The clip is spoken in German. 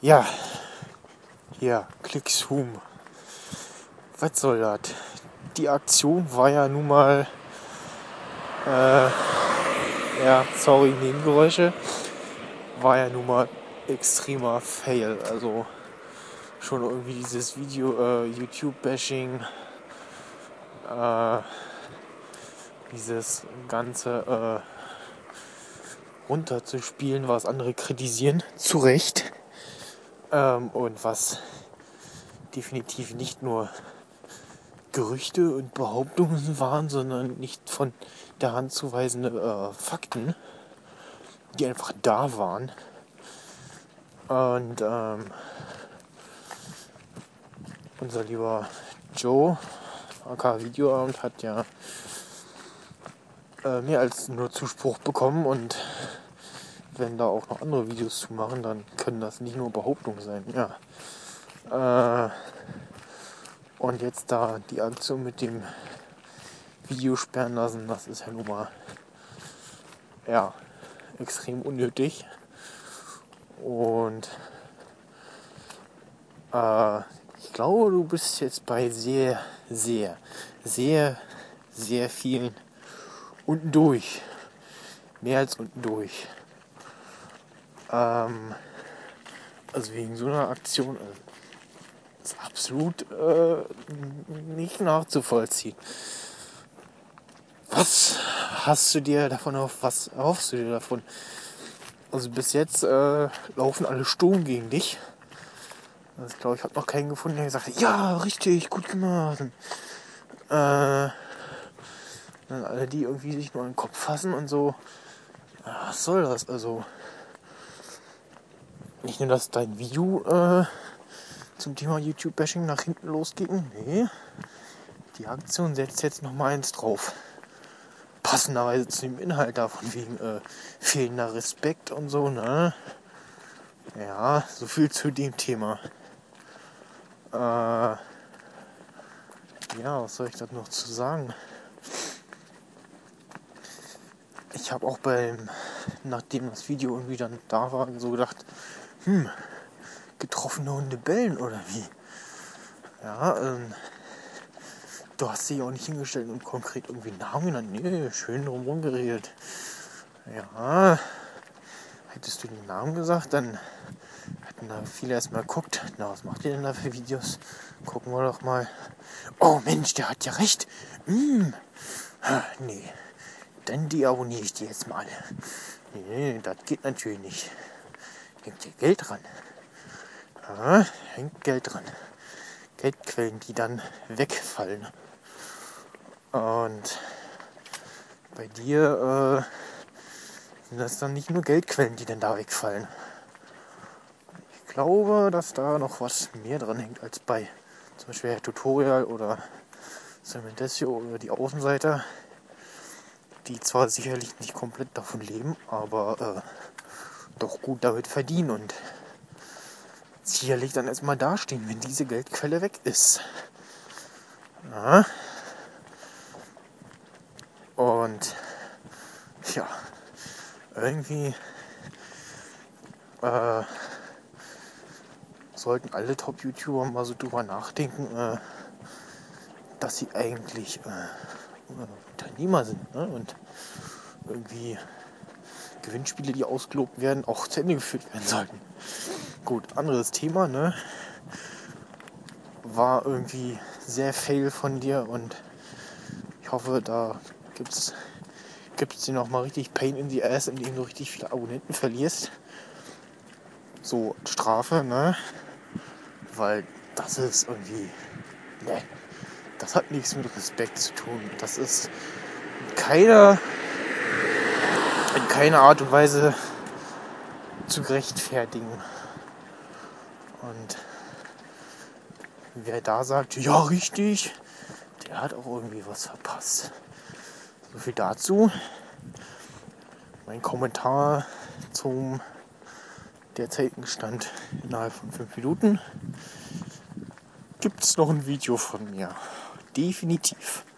Ja, hier, Clickzoom. Was soll das? Die Aktion war ja nun mal, sorry, Nebengeräusche, war ja nun mal extremer Fail. Also schon irgendwie dieses Video, YouTube-Bashing, dieses ganze runterzuspielen, was andere kritisieren, zu Recht. Und was definitiv nicht nur Gerüchte und Behauptungen waren, sondern nicht von der Hand zu weisende Fakten, die einfach da waren. Und unser lieber Joe, aka Videoabend, hat ja mehr als nur Zuspruch bekommen, und wenn da auch noch andere Videos zu machen, dann können das nicht nur Behauptungen sein. Ja. Und jetzt da die Aktion mit dem Video sperren lassen, das ist ja nun mal extrem unnötig. Und ich glaube, du bist jetzt bei sehr, sehr, sehr, sehr vielen unten durch. Mehr als unten durch. Also wegen so einer Aktion ist absolut nicht nachzuvollziehen. Was erhoffst du dir davon? Also bis jetzt laufen alle Sturm gegen dich. Also ich glaube, ich habe noch keinen gefunden, der gesagt hat, ja, richtig, gut gemacht. Und, dann alle, die irgendwie sich nur an den Kopf fassen und so. Ja, was soll das? Also nicht nur, dass dein Video zum Thema YouTube-Bashing nach hinten losging. Nee, die Aktion setzt jetzt noch mal eins drauf. Passenderweise zu dem Inhalt davon, wegen fehlender Respekt und so, ne? Ja, so viel zu dem Thema. Was soll ich da noch zu sagen? Ich habe auch nachdem das Video irgendwie dann da war, so gedacht, getroffene Hunde bellen oder wie? Ja, du hast dich auch nicht hingestellt und konkret irgendwie einen Namen genannt. Nee, schön drumherum geredet. Ja, hättest du den Namen gesagt, dann hätten da viele erstmal geguckt. Na, was macht ihr denn da für Videos? Gucken wir doch mal. Oh Mensch, der hat ja recht. Nee, dann deabonniere ich die jetzt mal. Nee, das geht natürlich nicht. Hängt ja Geld dran. Ja, hängt Geld dran. Geldquellen, die dann wegfallen. Und bei dir sind das dann nicht nur Geldquellen, die dann da wegfallen. Ich glaube, dass da noch was mehr dran hängt als bei zum Beispiel Tutorial oder Cementessio oder die Außenseiter, die zwar sicherlich nicht komplett davon leben, aber doch gut damit verdienen und sicherlich dann erstmal dastehen, wenn diese Geldquelle weg ist. Ja. Und ja, irgendwie sollten alle Top-YouTuber mal so drüber nachdenken, dass sie eigentlich Unternehmer sind, ne? Und irgendwie Gewinnspiele, die ausgelobt werden, auch zu Ende geführt werden sollten. Gut, anderes Thema, ne? War irgendwie sehr fail von dir, und ich hoffe, da gibt's dir noch mal richtig Pain in the Ass, indem du richtig viele Abonnenten verlierst. So Strafe, ne? Weil das ist irgendwie, ne, das hat nichts mit Respekt zu tun. Das ist in keiner Art und Weise zu rechtfertigen. Und wer da sagt, ja richtig, der hat auch irgendwie was verpasst. So viel dazu. Mein Kommentar zum derzeitigen Stand: innerhalb von 5 Minuten gibt es noch ein Video von mir. Definitiv.